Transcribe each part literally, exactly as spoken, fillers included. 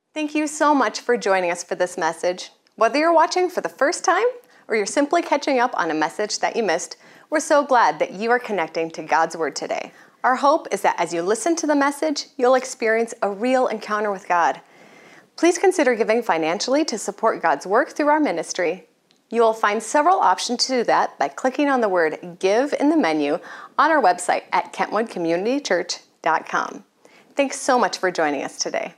Thank you so much for joining us for this message. Whether you're watching for the first time or you're simply catching up on a message that you missed, we're so glad that you are connecting to God's Word today. Our hope is that as you listen to the message, you'll experience a real encounter with God. Please consider giving financially to support God's work through our ministry. You will find several options to do that by clicking on the word Give in the menu on our website at kentwood community church dot com. Thanks so much for joining us today.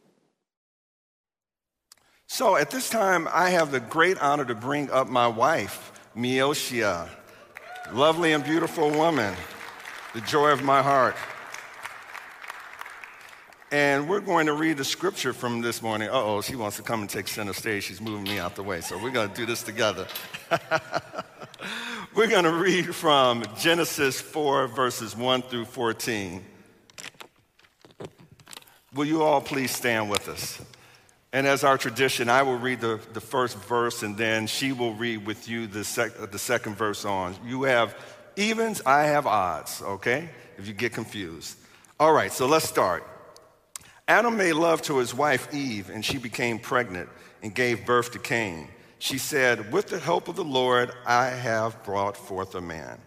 So at this time, I have the great honor to bring up my wife, Mioshia, lovely and beautiful woman, the joy of my heart. And we're going to read the scripture from this morning. Uh-oh, she wants to come and take center stage. She's moving me out the way, so we're going to do this together. We're going to read from Genesis four, verses one through fourteen. Will you all please stand with us? And as our tradition, I will read the, the first verse, and then she will read with you the, sec, the second verse on. You have evens, I have odds, okay? If you get confused. All right, so let's start. Adam made love to his wife Eve, and she became pregnant and gave birth to Cain. She said, with the help of the Lord, I have brought forth a man.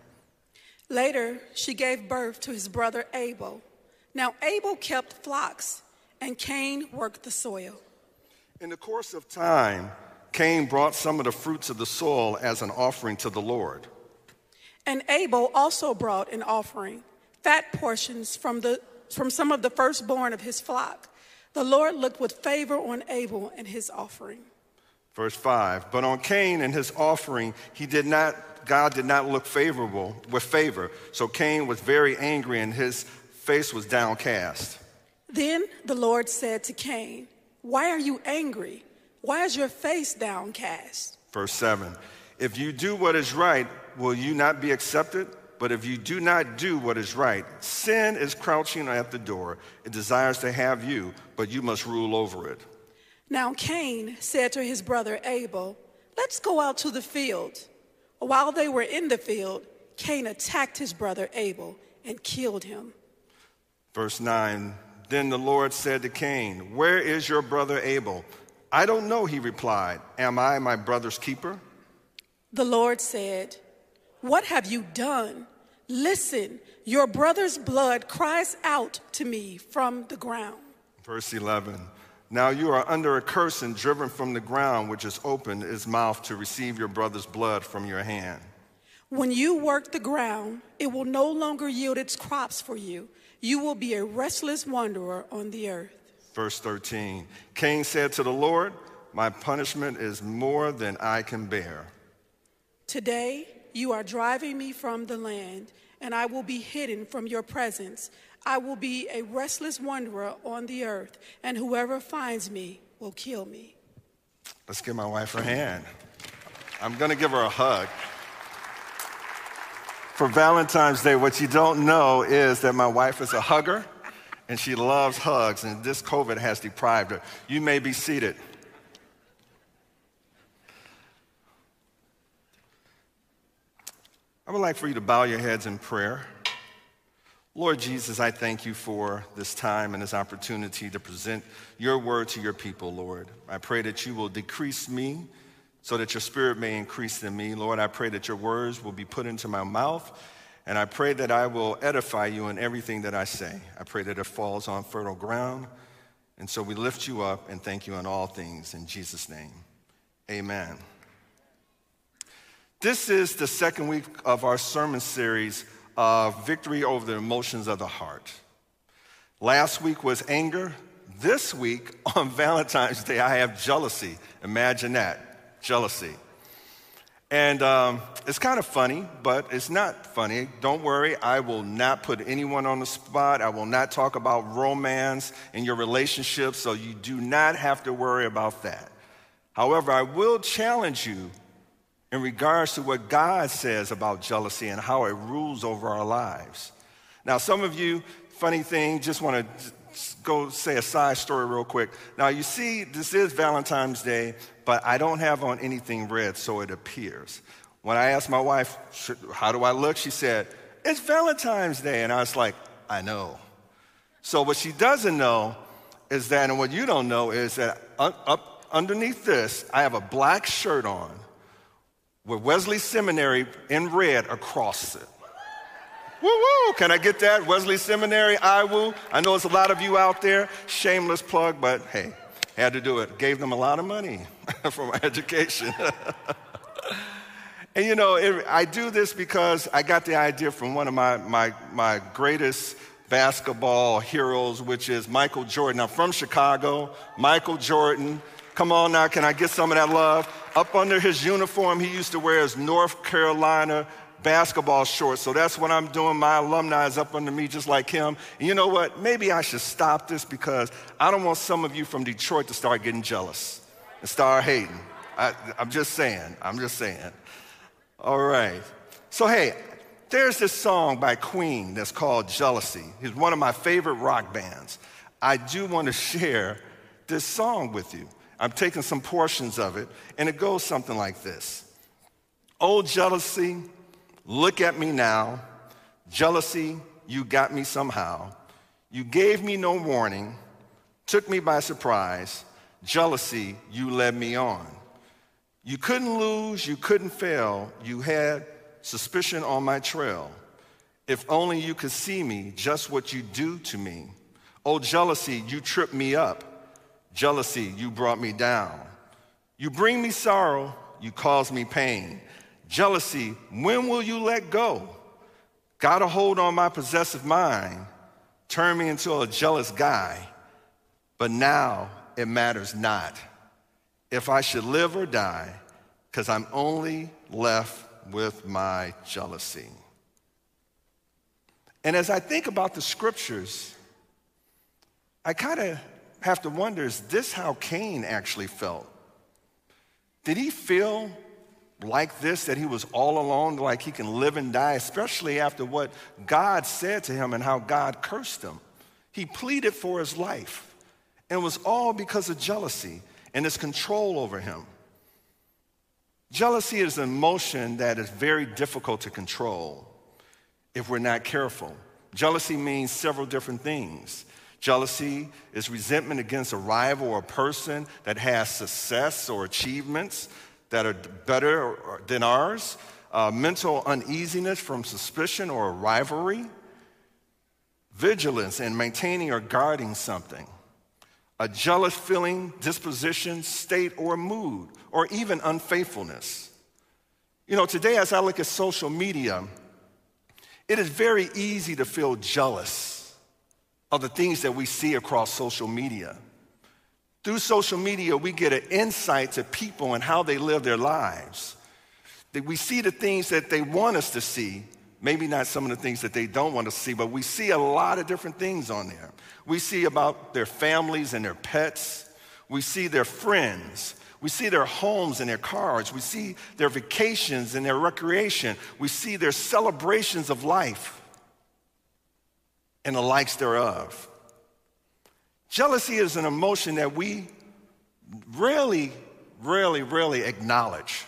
Later, she gave birth to his brother Abel. Now Abel kept flocks, and Cain worked the soil. In the course of time, Cain brought some of the fruits of the soil as an offering to the Lord. And Abel also brought an offering, fat portions from, the, from some of the firstborn of his flock. The Lord looked with favor on Abel and his offering. Verse five, but on Cain and his offering, he did not, God did not look favorable with favor. So Cain was very angry and his face was downcast. Then the Lord said to Cain, why are you angry? Why is your face downcast? Verse seven, if you do what is right, will you not be accepted? But if you do not do what is right, sin is crouching at the door. It desires to have you, but you must rule over it. Now Cain said to his brother Abel, let's go out to the field. While they were in the field, Cain attacked his brother Abel and killed him. Verse nine, then the Lord said to Cain, where is your brother Abel? I don't know, he replied. Am I my brother's keeper? The Lord said, what have you done? Listen, your brother's blood cries out to me from the ground. Verse eleven, now you are under a curse and driven from the ground, which has opened its mouth to receive your brother's blood from your hand. When you work the ground, it will no longer yield its crops for you. You will be a restless wanderer on the earth. Verse thirteen, Cain said to the Lord, my punishment is more than I can bear. Today you are driving me from the land, and I will be hidden from your presence. I will be a restless wanderer on the earth, and whoever finds me will kill me. Let's give my wife her hand. I'm going to give her a hug. For Valentine's Day, what you don't know is that my wife is a hugger, and she loves hugs, and this COVID has deprived her. You may be seated. I would like for you to bow your heads in prayer. Lord Jesus, I thank you for this time and this opportunity to present your word to your people, Lord. I pray that you will decrease me so that your spirit may increase in me. Lord, I pray that your words will be put into my mouth, and I pray that I will edify you in everything that I say. I pray that it falls on fertile ground, and so we lift you up and thank you in all things. In Jesus' name, amen. This is the second week of our sermon series of Victory Over the Emotions of the Heart. Last week was anger. This week, on Valentine's Day, I have jealousy. Imagine that, jealousy. And um, it's kind of funny, but it's not funny. Don't worry, I will not put anyone on the spot. I will not talk about romance in your relationship, so you do not have to worry about that. However, I will challenge you in regards to what God says about jealousy and how it rules over our lives. Now, some of you, funny thing, just want to go say a side story real quick. Now, you see, this is Valentine's Day, but I don't have on anything red, so it appears. When I asked my wife, how do I look? She said, it's Valentine's Day. And I was like, I know. So what she doesn't know is that, and what you don't know is that up, up underneath this, I have a black shirt on with Wesley Seminary in red across it. Woo woo! Can I get that? Wesley Seminary, I W O. I know there's a lot of you out there. Shameless plug, but hey, had to do it. Gave them a lot of money for my education. And you know, it, I do this because I got the idea from one of my, my, my greatest basketball heroes, which is Michael Jordan. I'm from Chicago. Michael Jordan. Come on now, can I get some of that love? Up under his uniform, he used to wear his North Carolina basketball shorts. So that's what I'm doing. My alumni is up under me just like him. And you know what? Maybe I should stop this because I don't want some of you from Detroit to start getting jealous and start hating. I, I'm just saying. I'm just saying. All right. So, hey, there's this song by Queen that's called Jealousy. It's one of my favorite rock bands. I do want to share this song with you. I'm taking some portions of it, and it goes something like this. Oh, jealousy, look at me now. Jealousy, you got me somehow. You gave me no warning, took me by surprise. Jealousy, you led me on. You couldn't lose, you couldn't fail. You had suspicion on my trail. If only you could see me, just what you do to me. Oh, jealousy, you tripped me up. Jealousy, you brought me down. You bring me sorrow, you cause me pain. Jealousy, when will you let go? Got a hold on my possessive mind, turn me into a jealous guy. But now it matters not if I should live or die, because I'm only left with my jealousy. And as I think about the scriptures, I kind of have to wonder, is this how Cain actually felt? Did he feel like this, that he was all alone, like he can live and die, especially after what God said to him and how God cursed him? He pleaded for his life, and it was all because of jealousy and its control over him. Jealousy is an emotion that is very difficult to control if we're not careful. Jealousy means several different things. Jealousy is resentment against a rival or a person that has success or achievements that are better than ours. Uh, mental uneasiness from suspicion or rivalry. Vigilance in maintaining or guarding something. A jealous feeling, disposition, state, or mood, or even unfaithfulness. You know, today as I look at social media, it is very easy to feel jealous of the things that we see across social media. Through social media, we get an insight to people and how they live their lives. That we see the things that they want us to see, maybe not some of the things that they don't want us to see, but we see a lot of different things on there. We see about their families and their pets. We see their friends. We see their homes and their cars. We see their vacations and their recreation. We see their celebrations of life and the likes thereof. Jealousy is an emotion that we rarely, rarely, rarely acknowledge,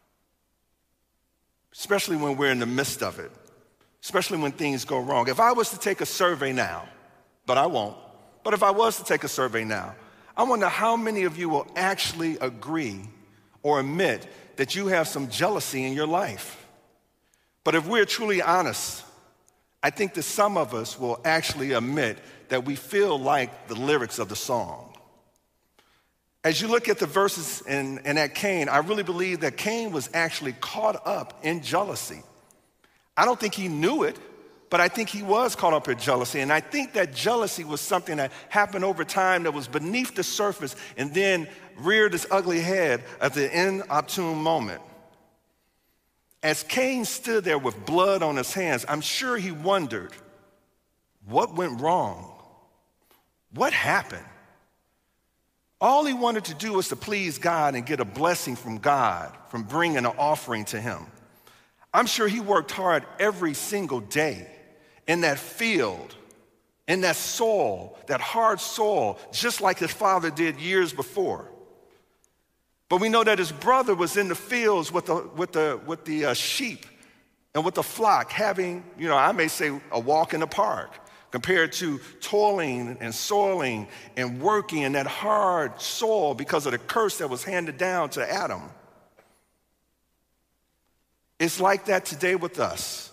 especially when we're in the midst of it, especially when things go wrong. If I was to take a survey now, but I won't, but if I was to take a survey now, I wonder how many of you will actually agree or admit that you have some jealousy in your life. But if we're truly honest, I think that some of us will actually admit that we feel like the lyrics of the song. As you look at the verses in, in at Cain, I really believe that Cain was actually caught up in jealousy. I don't think he knew it, but I think he was caught up in jealousy. And I think that jealousy was something that happened over time that was beneath the surface and then reared its ugly head at the inopportune moment. As Cain stood there with blood on his hands, I'm sure he wondered, what went wrong? What happened? All he wanted to do was to please God and get a blessing from God from bringing an offering to him. I'm sure he worked hard every single day in that field, in that soil, that hard soil, just like his father did years before. But we know that his brother was in the fields with the, with the, with the uh, sheep and with the flock having, you know, I may say a walk in the park. compared to toiling and soiling and working in that hard soil because of the curse that was handed down to Adam. It's like that today with us.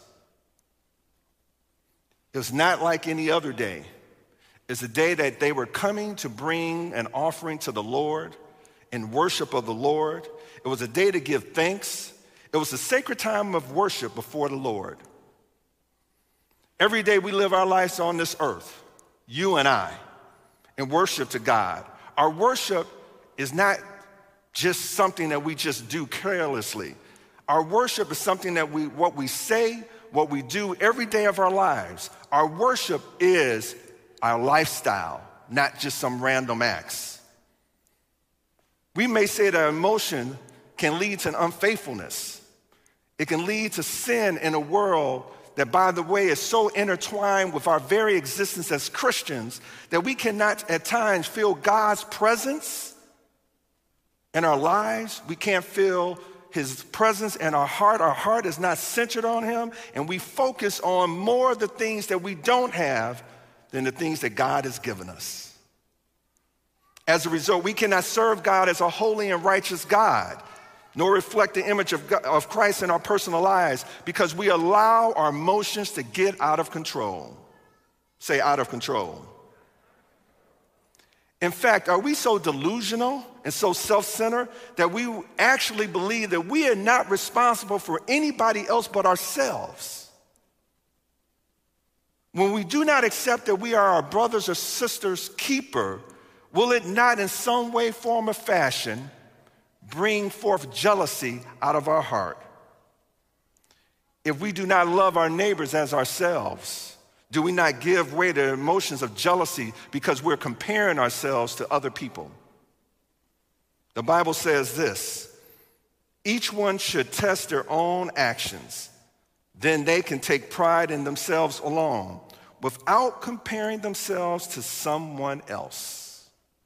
It's not like any other day. It's a day that they were coming to bring an offering to the Lord in worship of the Lord. It was a day to give thanks. It was a sacred time of worship before the Lord. Every day we live our lives on this earth, you and I, in worship to God. Our worship is not just something that we just do carelessly. Our worship is something that we, what we say, what we do every day of our lives. Our worship is our lifestyle, not just some random acts. We may say that emotion can lead to unfaithfulness. It can lead to sin in a world that, by the way, is so intertwined with our very existence as Christians that we cannot at times feel God's presence in our lives. We can't feel his presence in our heart. Our heart is not centered on him, and we focus on more of the things that we don't have than the things that God has given us. As a result, we cannot serve God as a holy and righteous God, nor reflect the image of, God, of Christ in our personal lives, because we allow our emotions to get out of control. Say, out of control. In fact, are we so delusional and so self-centered that we actually believe that we are not responsible for anybody else but ourselves? When we do not accept that we are our brothers or sisters' keeper, will it not in some way, form, or fashion bring forth jealousy out of our heart? If we do not love our neighbors as ourselves, do we not give way to emotions of jealousy because we're comparing ourselves to other people? The Bible says this: each one should test their own actions. Then they can take pride in themselves alone without comparing themselves to someone else.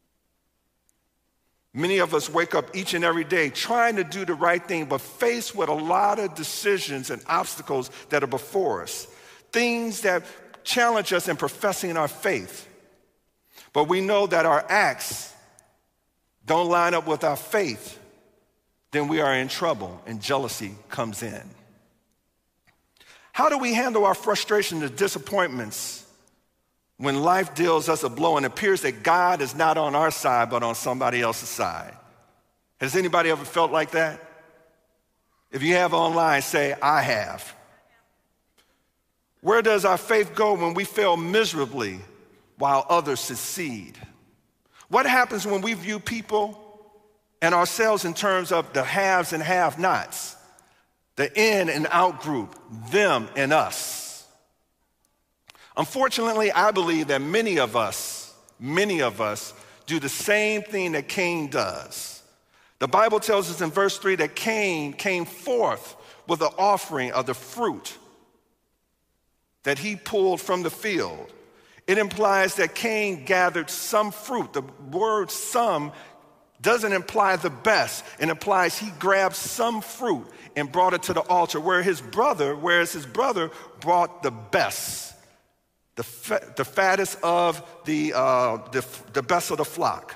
Many of us wake up each and every day trying to do the right thing, but faced with a lot of decisions and obstacles that are before us, things that challenge us in professing our faith. But we know that our acts don't line up with our faith, then we are in trouble and jealousy comes in. How do we handle our frustrations and disappointments when life deals us a blow and it appears that God is not on our side but on somebody else's side? Has anybody ever felt like that? If you have online, say, I have. Where does our faith go when we fail miserably while others succeed? What happens when we view people and ourselves in terms of the haves and have-nots? The in and out group, them and us. Unfortunately, I believe that many of us, many of us do the same thing that Cain does. The Bible tells us in verse three that Cain came forth with the offering of the fruit that he pulled from the field. It implies that Cain gathered some fruit. The word some doesn't imply the best. It implies he grabbed some fruit and brought it to the altar, where his brother, whereas his brother brought the best, the, fa- the fattest of the, uh, the, the best of the flock.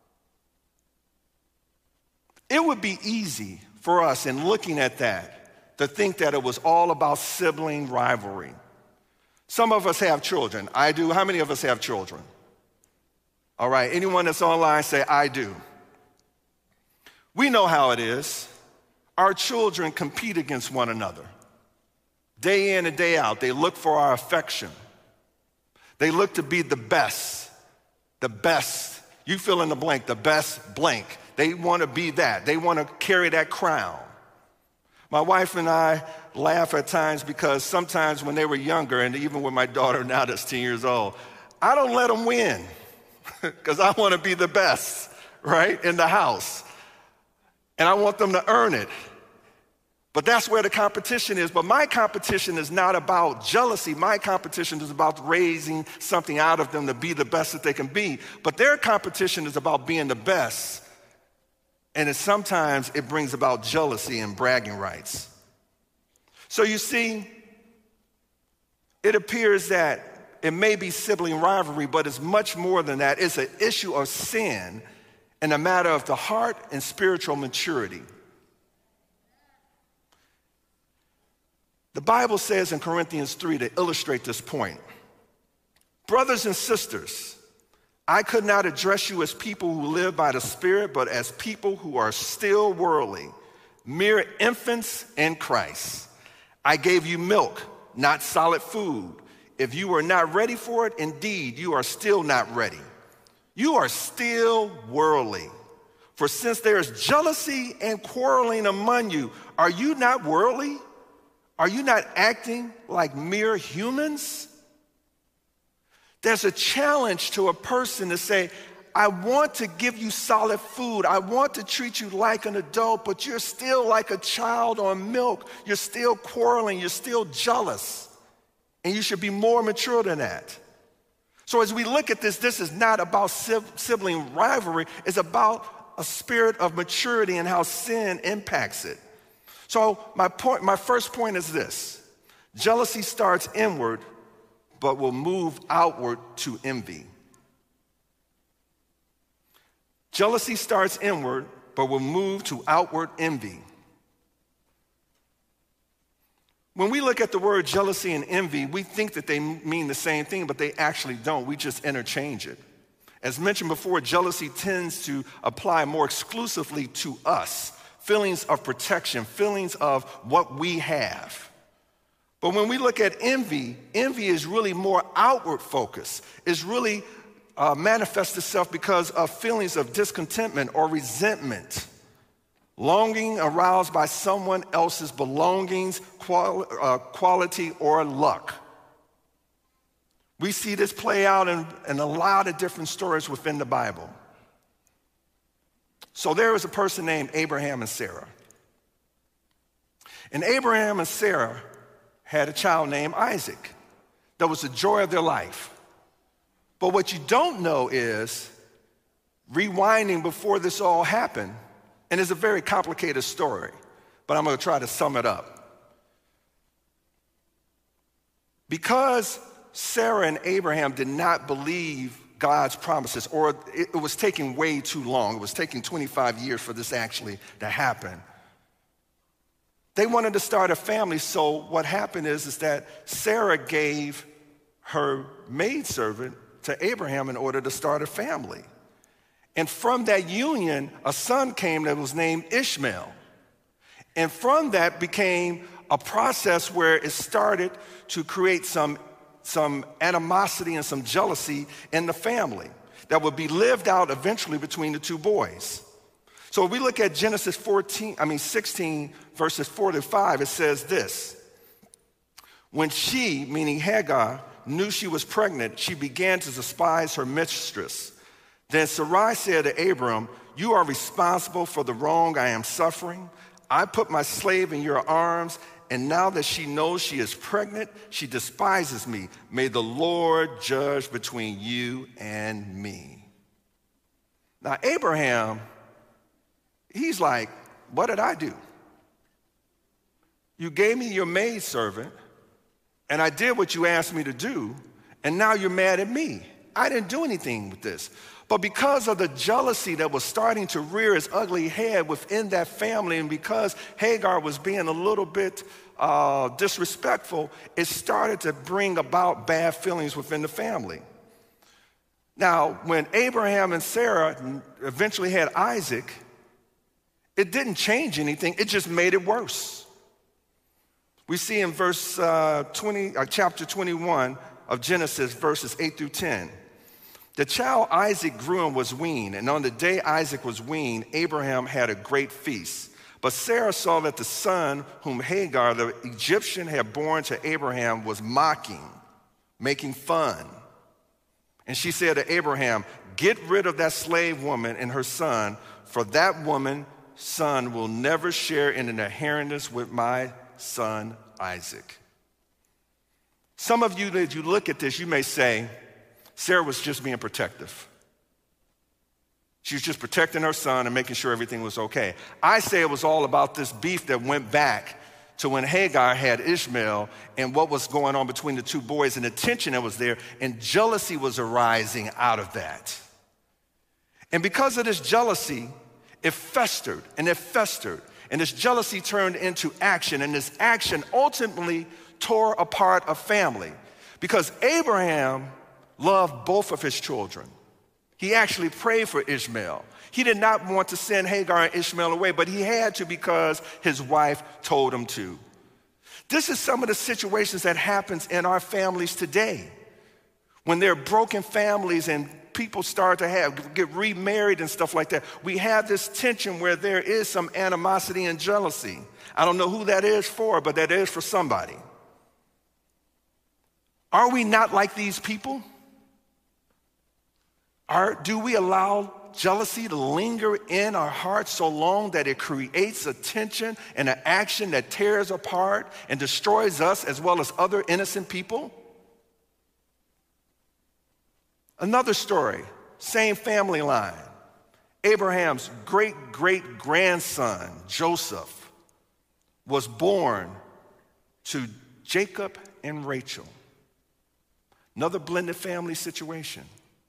It would be easy for us in looking at that to think that it was all about sibling rivalry. Some of us have children. I do. How many of us have children? All right, anyone that's online, say, I do. We know how it is. Our children compete against one another. Day in and day out, they look for our affection. They look to be the best, the best. You fill in the blank, the best blank. They want to be that. They want to carry that crown. My wife and I laugh at times because sometimes when they were younger, and even with my daughter now that's ten years old, I don't let them win because I want to be the best, right, in the house. And I want them to earn it. But that's where the competition is. But my competition is not about jealousy. My competition is about raising something out of them to be the best that they can be. But their competition is about being the best. And it, sometimes it brings about jealousy and bragging rights. So you see, it appears that it may be sibling rivalry, but it's much more than that. It's an issue of sin and a matter of the heart and spiritual maturity. The Bible says in Corinthians three to illustrate this point, brothers and sisters, I could not address you as people who live by the Spirit, but as people who are still worldly, mere infants in Christ. I gave you milk, not solid food. If you were not ready for it, indeed, you are still not ready. You are still worldly. For since there is jealousy and quarreling among you, are you not worldly? Are you not acting like mere humans? There's a challenge to a person to say, I want to give you solid food. I want to treat you like an adult, but you're still like a child on milk. You're still quarreling. You're still jealous. And you should be more mature than that. So as we look at this, this is not about sibling rivalry. It's about a spirit of maturity and how sin impacts it. So my point, my first point is this. Jealousy starts inward, but will move outward to envy. Jealousy starts inward, but will move to outward envy. When we look at the word jealousy and envy, we think that they mean the same thing, but they actually don't. We just interchange it. As mentioned before, jealousy tends to apply more exclusively to us, feelings of protection, feelings of what we have. But when we look at envy, envy is really more outward focused. It's really uh, manifests itself because of feelings of discontentment or resentment, longing aroused by someone else's belongings, quali- uh, quality, or luck. We see this play out in, in a lot of different stories within the Bible. So there was a person named Abraham and Sarah. And Abraham and Sarah had a child named Isaac. That was the joy of their life. But what you don't know is, rewinding before this all happened, and it's a very complicated story, but I'm going to try to sum it up. Because Sarah and Abraham did not believe God's promises, or it, it was taking way too long. It was taking twenty-five years for this actually to happen. They wanted to start a family, so what happened is, is that Sarah gave her maidservant to Abraham in order to start a family. And from that union, a son came that was named Ishmael. And from that became a process where it started to create some, some animosity and some jealousy in the family that would be lived out eventually between the two boys. So if we look at Genesis fourteen, I mean sixteen, verses four to five, it says this. When she, meaning Hagar, knew she was pregnant, she began to despise her mistress. Then Sarai said to Abram, you are responsible for the wrong I am suffering. I put my slave in your arms, and now that she knows she is pregnant, she despises me. May the Lord judge between you and me. Now, Abraham, he's like, what did I do? You gave me your maidservant, and I did what you asked me to do, and now you're mad at me. I didn't do anything with this. But because of the jealousy that was starting to rear its ugly head within that family, and because Hagar was being a little bit uh, disrespectful, it started to bring about bad feelings within the family. Now, when Abraham and Sarah eventually had Isaac, it didn't change anything. It just made it worse. We see in verse uh, twenty, uh, chapter twenty-one of Genesis, verses eight through ten. The child Isaac grew and was weaned, and on the day Isaac was weaned, Abraham had a great feast. But Sarah saw that the son whom Hagar, the Egyptian, had borne to Abraham was mocking, making fun. And she said to Abraham, get rid of that slave woman and her son, for that woman's son will never share in an inheritance with my son Isaac. Some of you, as you look at this, you may say, Sarah was just being protective. She was just protecting her son and making sure everything was okay. I say it was all about this beef that went back to when Hagar had Ishmael and what was going on between the two boys and the tension that was there, and jealousy was arising out of that. And because of this jealousy, it festered and it festered, and this jealousy turned into action, and this action ultimately tore apart a family because Abraham loved both of his children. He actually prayed for Ishmael. He did not want to send Hagar and Ishmael away, but he had to because his wife told him to. This is some of the situations that happens in our families today. When there are broken families and people start to have get remarried and stuff like that, we have this tension where there is some animosity and jealousy. I don't know who that is for, but that is for somebody. Are we not like these people? Are, do we allow jealousy to linger in our hearts so long that it creates a tension and an action that tears apart and destroys us as well as other innocent people? Another story, same family line. Abraham's great-great-grandson, Joseph, was born to Jacob and Rachel. Another blended family situation.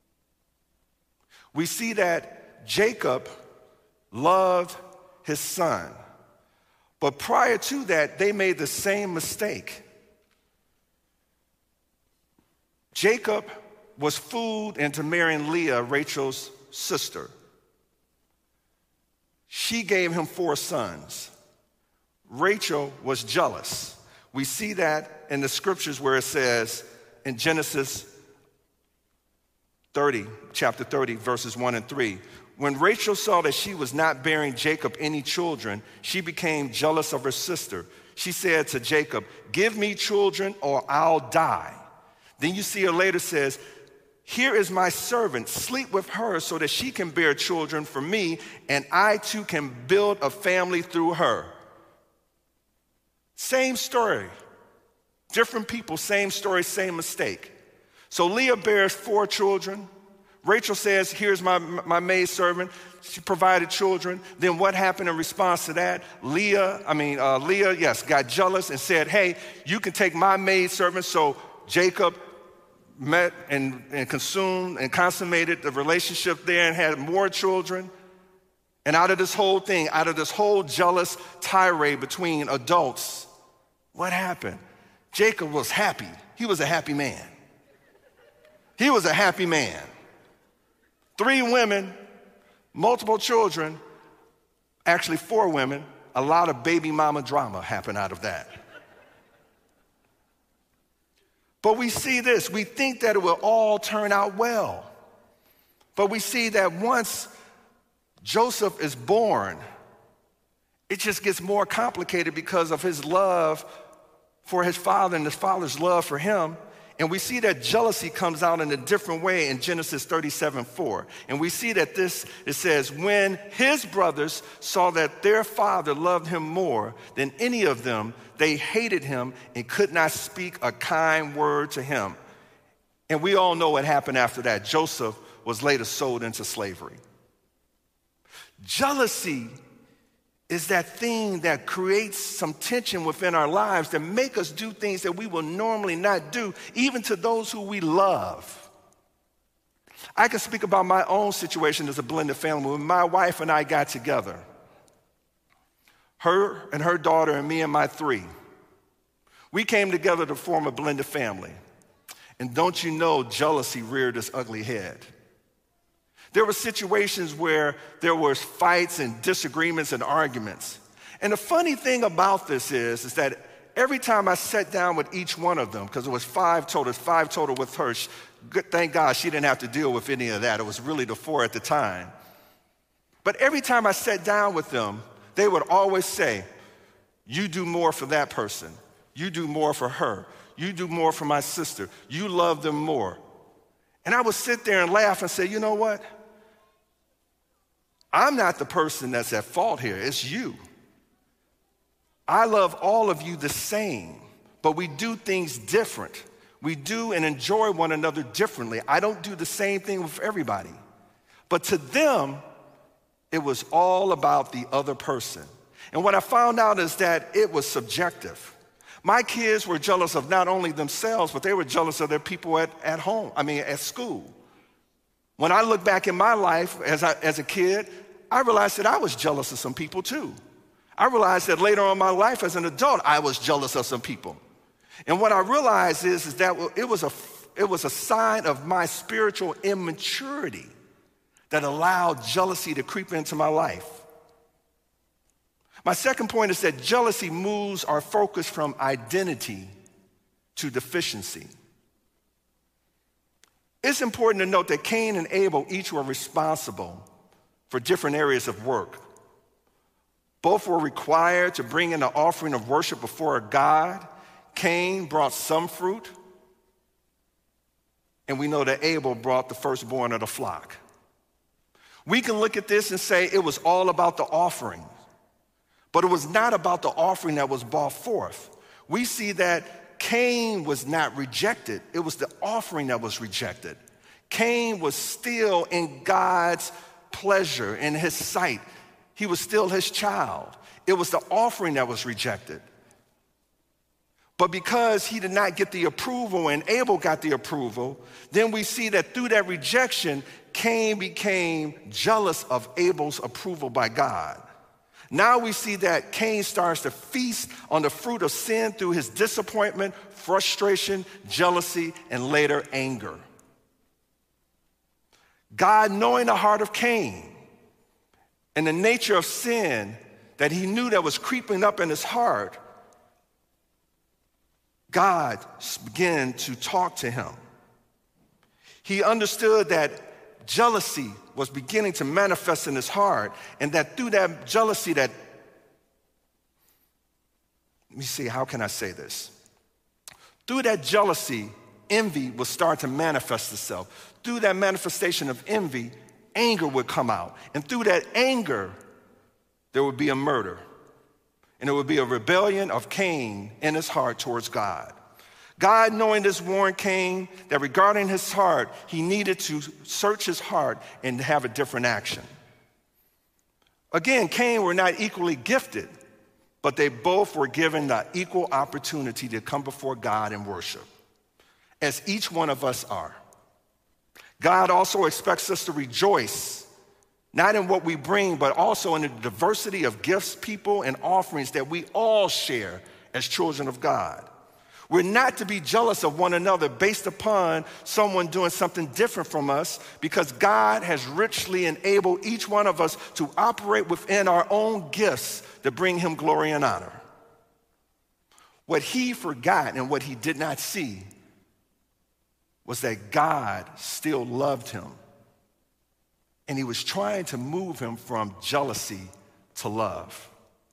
We see that Jacob loved his son, but prior to that, they made the same mistake. Jacob was fooled into marrying Leah, Rachel's sister. She gave him four sons. Rachel was jealous. We see that in the scriptures where it says in Genesis thirty, chapter thirty, verses one and three, when Rachel saw that she was not bearing Jacob any children, she became jealous of her sister. She said to Jacob, "Give me children or I'll die." Then you see her later says, "Here is my servant, sleep with her so that she can bear children for me, and I too can build a family through her." Same story. Different people, same story, same mistake. So Leah bears four children. Rachel says, "Here's my, my maidservant." She provided children. Then what happened in response to that? Leah, I mean, uh, Leah, yes, got jealous and said, "Hey, you can take my maidservant." So Jacob met and, and consumed and consummated the relationship there and had more children. And out of this whole thing, out of this whole jealous tirade between adults, what happened? Jacob was happy. He was a happy man. He was a happy man. Three women, multiple children, actually four women, a lot of baby mama drama happened out of that. But we see this, we think that it will all turn out well. But we see that once Joseph is born, it just gets more complicated because of his love for his father and his father's love for him. And we see that jealousy comes out in a different way in Genesis thirty-seven four. And we see that this, it says, when his brothers saw that their father loved him more than any of them, they hated him and could not speak a kind word to him. And we all know what happened after that. Joseph was later sold into slavery. Jealousy is that thing that creates some tension within our lives that make us do things that we will normally not do, even to those who we love. I can speak about my own situation as a blended family. When my wife and I got together, her and her daughter and me and my three, we came together to form a blended family. And don't you know, jealousy reared its ugly head. There were situations where there was fights and disagreements and arguments. And the funny thing about this is, is that every time I sat down with each one of them, because it was five total, five total with her, she, good, thank God she didn't have to deal with any of that. It was really the four at the time. But every time I sat down with them, they would always say, "You do more for that person. You do more for her. You do more for my sister. You love them more." And I would sit there and laugh and say, you know what? I'm not the person that's at fault here. It's you. I love all of you the same, but we do things different. We do and enjoy one another differently. I don't do the same thing with everybody. But to them, it was all about the other person. And what I found out is that it was subjective. My kids were jealous of not only themselves, but they were jealous of their people at, at home, I mean, at school. When I look back in my life as, I, as a kid, I realized that I was jealous of some people too. I realized that later on in my life as an adult, I was jealous of some people. And what I realized is, is that it was, a, it was a sign of my spiritual immaturity that allowed jealousy to creep into my life. My second point is that jealousy moves our focus from identity to deficiency. It's important to note that Cain and Abel each were responsible for different areas of work. Both were required to bring in an offering of worship before God. Cain brought some fruit, and we know that Abel brought the firstborn of the flock. We can look at this and say it was all about the offering, but it was not about the offering that was brought forth. We see that Cain was not rejected. It was the offering that was rejected. Cain was still in God's pleasure, in his sight. He was still his child. It was the offering that was rejected. But because he did not get the approval and Abel got the approval, then we see that through that rejection, Cain became jealous of Abel's approval by God. Now we see that Cain starts to feast on the fruit of sin through his disappointment, frustration, jealousy, and later anger. God, knowing the heart of Cain and the nature of sin that he knew that was creeping up in his heart, God began to talk to him. He understood that jealousy was beginning to manifest in his heart, and that through that jealousy that, let me see, how can I say this? Through that jealousy, envy would start to manifest itself. Through that manifestation of envy, anger would come out. And through that anger, there would be a murder. And it would be a rebellion of Cain in his heart towards God. God, knowing this, warned Cain that regarding his heart, he needed to search his heart and have a different action. Again, Cain were not equally gifted, but they both were given the equal opportunity to come before God and worship, as each one of us are. God also expects us to rejoice, not in what we bring, but also in the diversity of gifts, people, and offerings that we all share as children of God. We're not to be jealous of one another based upon someone doing something different from us, because God has richly enabled each one of us to operate within our own gifts to bring him glory and honor. What he forgot and what he did not see was that God still loved him, and he was trying to move him from jealousy to love.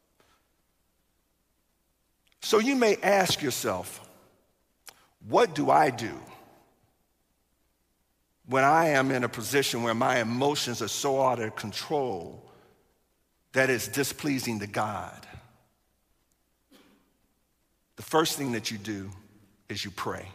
So you may ask yourself, what do I do when I am in a position where my emotions are so out of control that it's displeasing to God? The first thing that you do is you pray.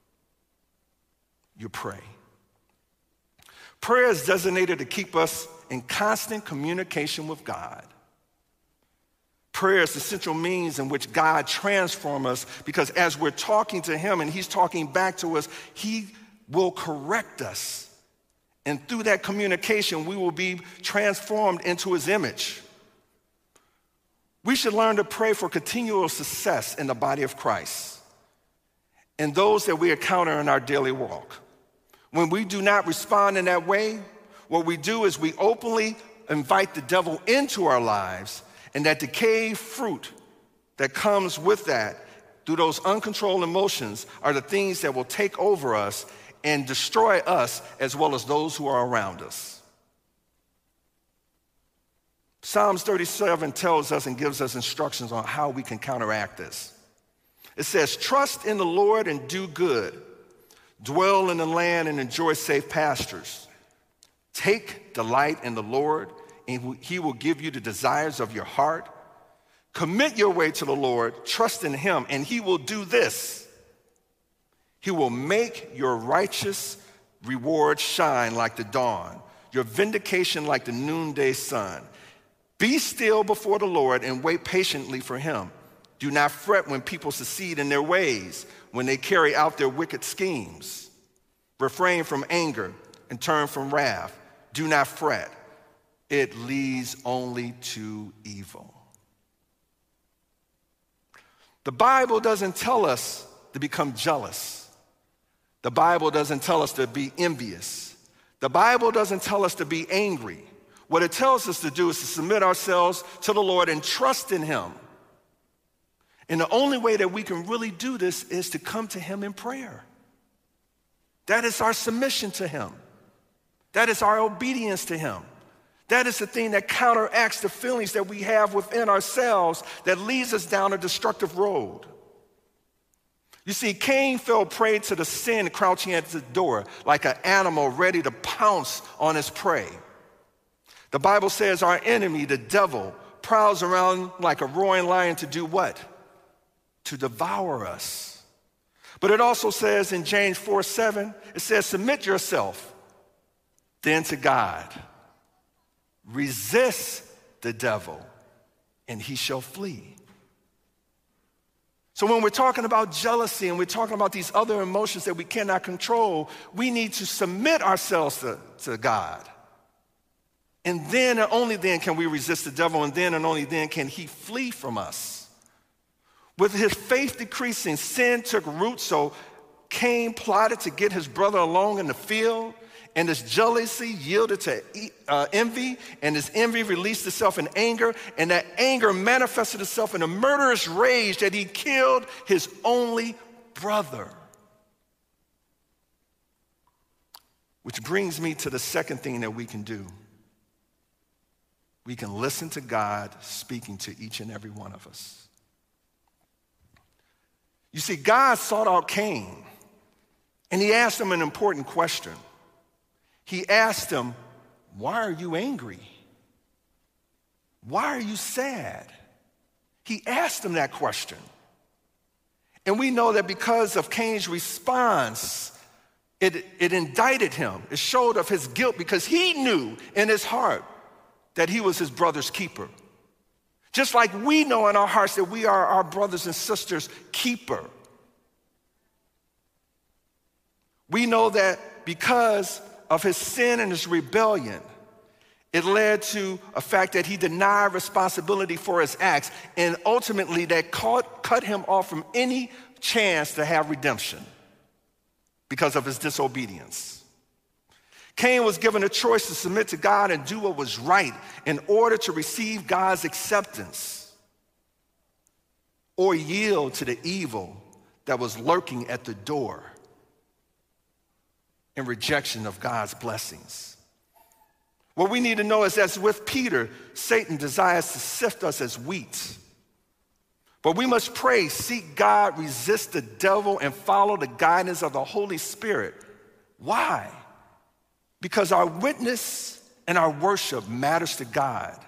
You pray. Prayer is designated to keep us in constant communication with God. Prayer is the central means in which God transforms us, because as we're talking to him and he's talking back to us, he will correct us. And through that communication, we will be transformed into his image. We should learn to pray for continual success in the body of Christ and those that we encounter in our daily walk. When we do not respond in that way, what we do is we openly invite the devil into our lives, and that decayed fruit that comes with that, through those uncontrolled emotions, are the things that will take over us and destroy us as well as those who are around us. Psalms thirty-seven tells us and gives us instructions on how we can counteract this. It says, "Trust in the Lord and do good. Dwell in the land and enjoy safe pastures. Take delight in the Lord, and he will give you the desires of your heart. Commit your way to the Lord, trust in him, and he will do this. He will make your righteous reward shine like the dawn, your vindication like the noonday sun. Be still before the Lord and wait patiently for him. Do not fret when people succeed in their ways, when they carry out their wicked schemes. Refrain from anger and turn from wrath. Do not fret. It leads only to evil. The Bible doesn't tell us to become jealous. The Bible doesn't tell us to be envious. The Bible doesn't tell us to be angry. What it tells us to do is to submit ourselves to the Lord and trust in him. And the only way that we can really do this is to come to him in prayer. That is our submission to him. That is our obedience to him. That is the thing that counteracts the feelings that we have within ourselves that leads us down a destructive road. You see, Cain fell prey to the sin crouching at the door like an animal ready to pounce on his prey. The Bible says our enemy, the devil, prowls around like a roaring lion to do what? To devour us. But it also says in James four seven, it says, submit yourself then to God. Resist the devil, and he shall flee. So when we're talking about jealousy and we're talking about these other emotions that we cannot control, we need to submit ourselves to, to God. And then and only then can we resist the devil, and then and only then can he flee from us. With his faith decreasing, sin took root, so Cain plotted to get his brother along in the field, and his jealousy yielded to uh, envy, and his envy released itself in anger, and that anger manifested itself in a murderous rage that he killed his only brother. Which brings me to the second thing that we can do. We can listen to God speaking to each and every one of us. You see, God sought out Cain, and he asked him an important question. He asked him, why are you angry? Why are you sad? He asked him that question. And we know that because of Cain's response, it, it indicted him. It showed of his guilt because he knew in his heart that he was his brother's keeper. Just like we know in our hearts that we are our brothers and sisters' keeper. We know that because of his sin and his rebellion, it led to a fact that he denied responsibility for his acts, and ultimately that caught, cut him off from any chance to have redemption because of his disobedience. Cain was given a choice to submit to God and do what was right in order to receive God's acceptance, or yield to the evil that was lurking at the door in rejection of God's blessings. What we need to know is that with Peter, Satan desires to sift us as wheat. But we must pray, seek God, resist the devil, and follow the guidance of the Holy Spirit. Why? Because our witness and our worship matters to God.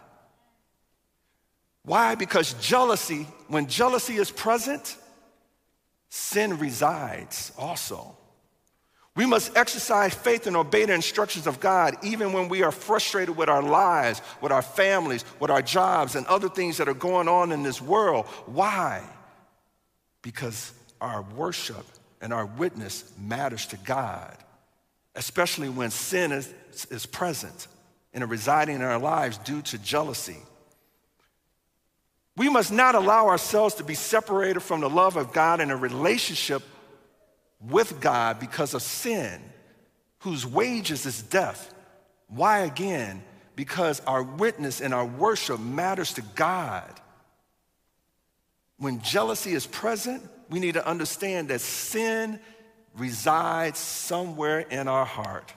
Why? Because jealousy, when jealousy is present, sin resides also. We must exercise faith and obey the instructions of God even when we are frustrated with our lives, with our families, with our jobs, and other things that are going on in this world. Why? Because our worship and our witness matters to God, especially when sin is, is present and residing in our lives due to jealousy. We must not allow ourselves to be separated from the love of God in a relationship with God because of sin, whose wages is death. Why again? Because our witness and our worship matters to God. When jealousy is present, we need to understand that sin resides somewhere in our heart.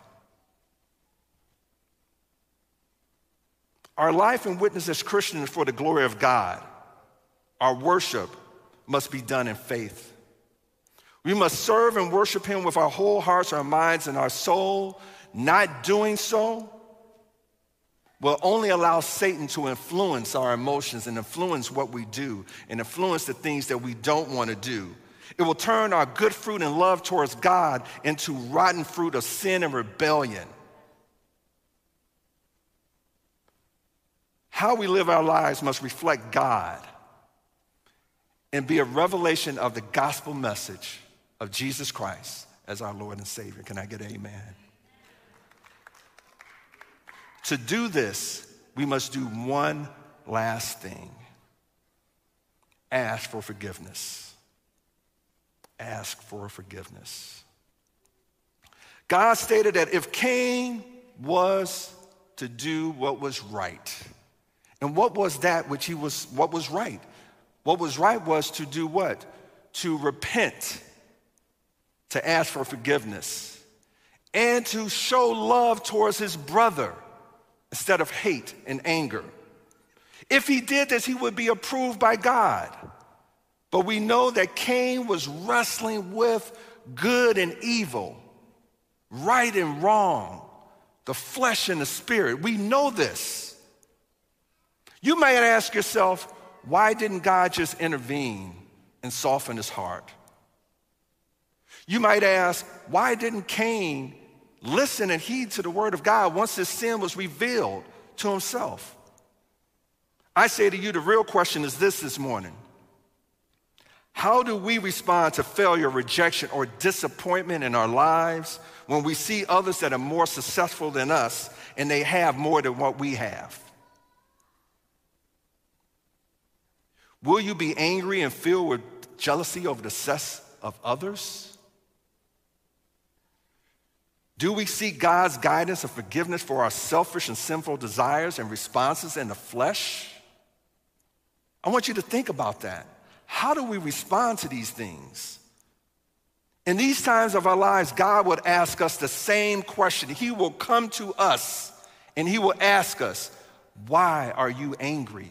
Our life and witness as Christians for the glory of God. Our worship must be done in faith. We must serve and worship him with our whole hearts, our minds, and our soul. Not doing so will only allow Satan to influence our emotions and influence what we do and influence the things that we don't want to do. It will turn our good fruit and love towards God into rotten fruit of sin and rebellion. how we live our lives must reflect God and be a revelation of the gospel message of Jesus Christ as our Lord and Savior. Can I get an amen? To do this, we must do one last thing. Ask for forgiveness. Ask for forgiveness. God stated that if Cain was to do what was right, and what was that which he was, what was right? What was right was to do what? To repent, to ask for forgiveness, and to show love towards his brother instead of hate and anger. If he did this, he would be approved by God. But we know that Cain was wrestling with good and evil, right and wrong, the flesh and the spirit. We know this. You might ask yourself, why didn't God just intervene and soften his heart? You might ask, why didn't Cain listen and heed to the word of God once his sin was revealed to himself? I say to you, the real question is this this morning. How do we respond to failure, rejection, or disappointment in our lives when we see others that are more successful than us and they have more than what we have? Will you be angry and filled with jealousy over the success of others? Do we seek God's guidance and forgiveness for our selfish and sinful desires and responses in the flesh? I want you to think about that. How do we respond to these things? In these times of our lives, God would ask us the same question. He will come to us and he will ask us, why are you angry?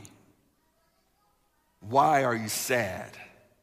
Why are you sad?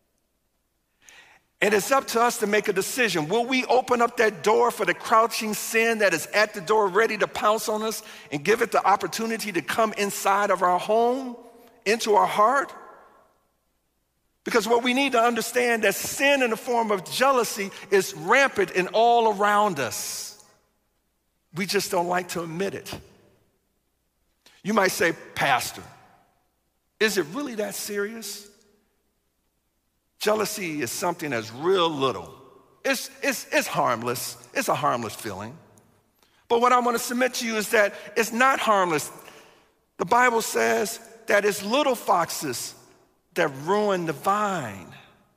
And it's up to us to make a decision. Will we open up that door for the crouching sin that is at the door ready to pounce on us and give it the opportunity to come inside of our home, into our heart? Because what we need to understand that sin in the form of jealousy is rampant and all around us. We just don't like to admit it. You might say, Pastor, is it really that serious? Jealousy is something that's real little. It's, it's, it's harmless. It's a harmless feeling. But what I want to submit to you is that it's not harmless. The Bible says that it's little foxes that ruin the vine.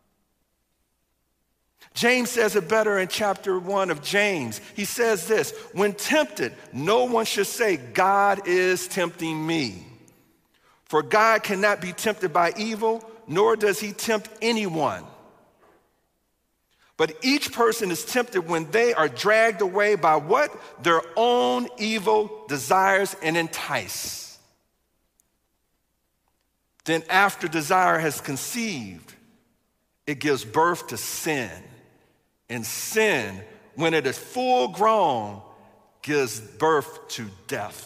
James says it better in chapter one of James. He says this, when tempted, no one should say, God is tempting me. For God cannot be tempted by evil, nor does he tempt anyone. But each person is tempted when they are dragged away by what? Their own evil desires and entice. Then after desire has conceived, it gives birth to sin. And sin, when it is full grown, gives birth to death.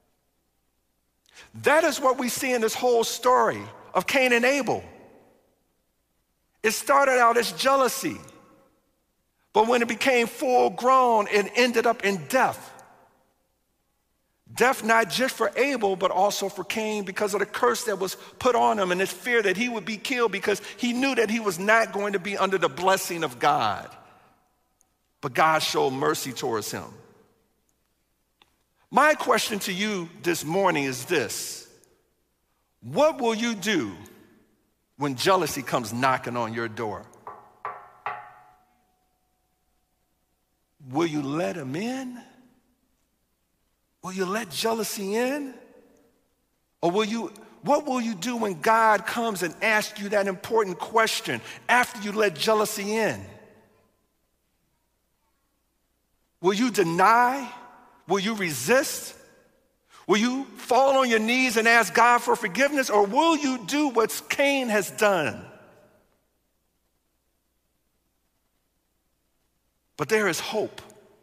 That is what we see in this whole story of Cain and Abel. It started out as jealousy, but when it became full grown, it ended up in death. Death not just for Abel, but also for Cain because of the curse that was put on him and his fear that he would be killed because he knew that he was not going to be under the blessing of God. But God showed mercy towards him. My question to you this morning is this. What will you do when jealousy comes knocking on your door? Will you let him in? Will you let jealousy in? Or will you, what will you do when God comes and asks you that important question after you let jealousy in? Will you deny? Will you resist? Will you fall on your knees and ask God for forgiveness? Or will you do what Cain has done? But there is hope.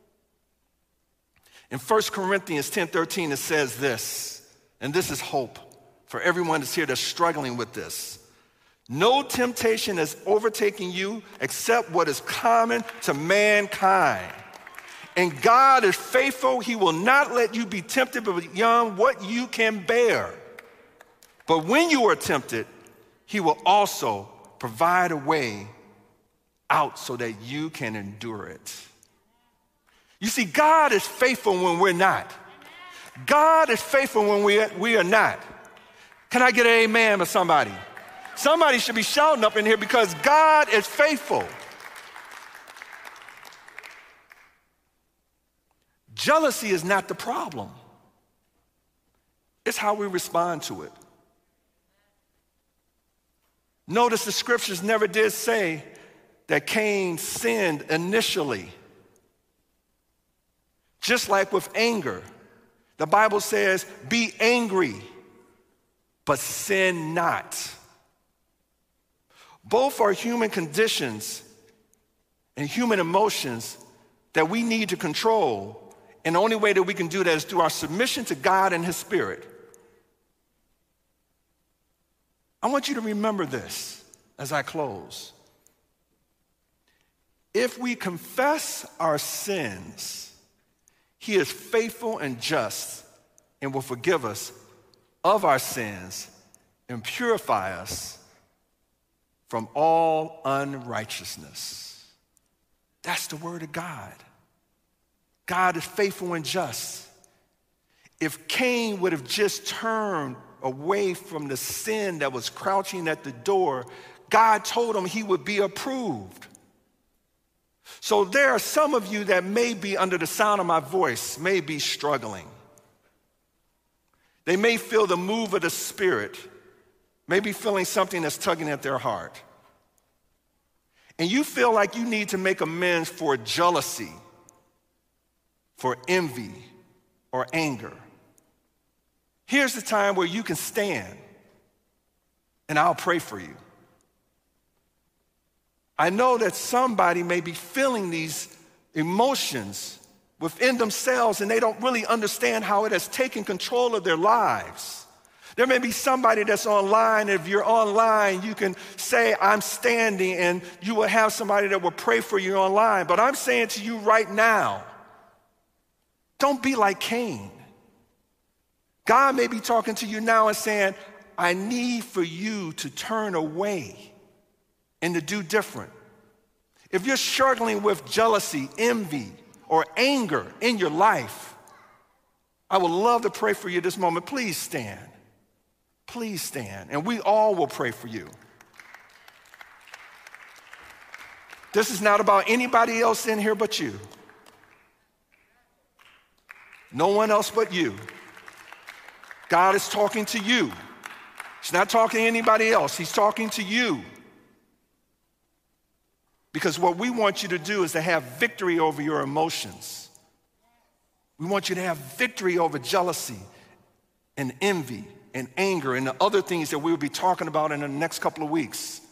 In First Corinthians ten thirteen, it says this, and this is hope for everyone that's here that's struggling with this. No temptation has overtaken you except what is common to mankind. And God is faithful. He will not let you be tempted beyond what you can bear. But when you are tempted, he will also provide a way out so that you can endure it. You see, God is faithful when we're not. God is faithful when we, we are not. Can I get an amen from somebody? Somebody should be shouting up in here because God is faithful. Jealousy is not the problem. It's how we respond to it. Notice the scriptures never did say that Cain sinned initially. Just like with anger, the Bible says, be angry, but sin not. Both are human conditions and human emotions that we need to control. And the only way that we can do that is through our submission to God and his Spirit. I want you to remember this as I close. If we confess our sins, he is faithful and just and will forgive us of our sins and purify us from all unrighteousness. That's the word of God. God is faithful and just. If Cain would have just turned away from the sin that was crouching at the door, God told him he would be approved. So there are some of you that may be under the sound of my voice, may be struggling. They may feel the move of the Spirit, may be feeling something that's tugging at their heart. And you feel like you need to make amends for jealousy, for envy, or anger. Here's the time where you can stand, and I'll pray for you. I know that somebody may be feeling these emotions within themselves, and they don't really understand how it has taken control of their lives. There may be somebody that's online. If you're online, you can say, I'm standing, and you will have somebody that will pray for you online. But I'm saying to you right now, don't be like Cain. God may be talking to you now and saying, I need for you to turn away and to do different. If you're struggling with jealousy, envy, or anger in your life, I would love to pray for you this moment. Please stand. Please stand. And we all will pray for you. This is not about anybody else in here but you. No one else but you. God is talking to you. He's not talking to anybody else. He's talking to you. Because what we want you to do is to have victory over your emotions. We want you to have victory over jealousy and envy and anger and the other things that we'll be talking about in the next couple of weeks.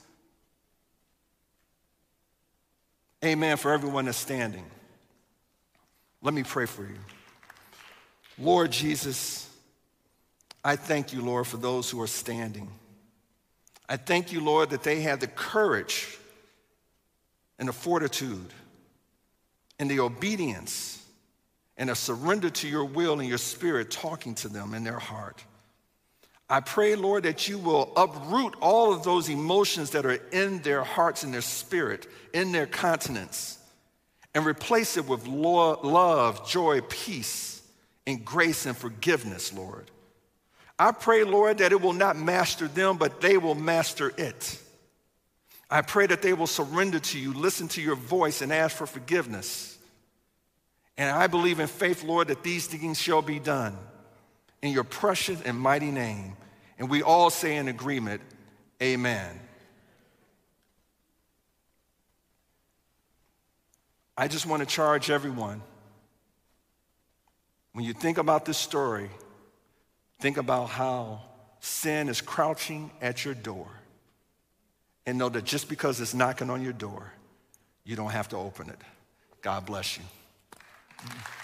Amen for everyone that's standing. Let me pray for you. Lord Jesus, I thank you, Lord, for those who are standing. I thank you, Lord, that they have the courage and the fortitude and the obedience and a surrender to your will and your Spirit talking to them in their heart. I pray, Lord, that you will uproot all of those emotions that are in their hearts and their spirit, in their countenance, and replace it with love, joy, peace, and grace and forgiveness, Lord. I pray, Lord, that it will not master them, but they will master it. I pray that they will surrender to you, listen to your voice, and ask for forgiveness. And I believe in faith, Lord, that these things shall be done in your precious and mighty name. And we all say in agreement, amen. I just want to charge everyone. When you think about this story, think about how sin is crouching at your door. And know that just because it's knocking on your door, you don't have to open it. God bless you.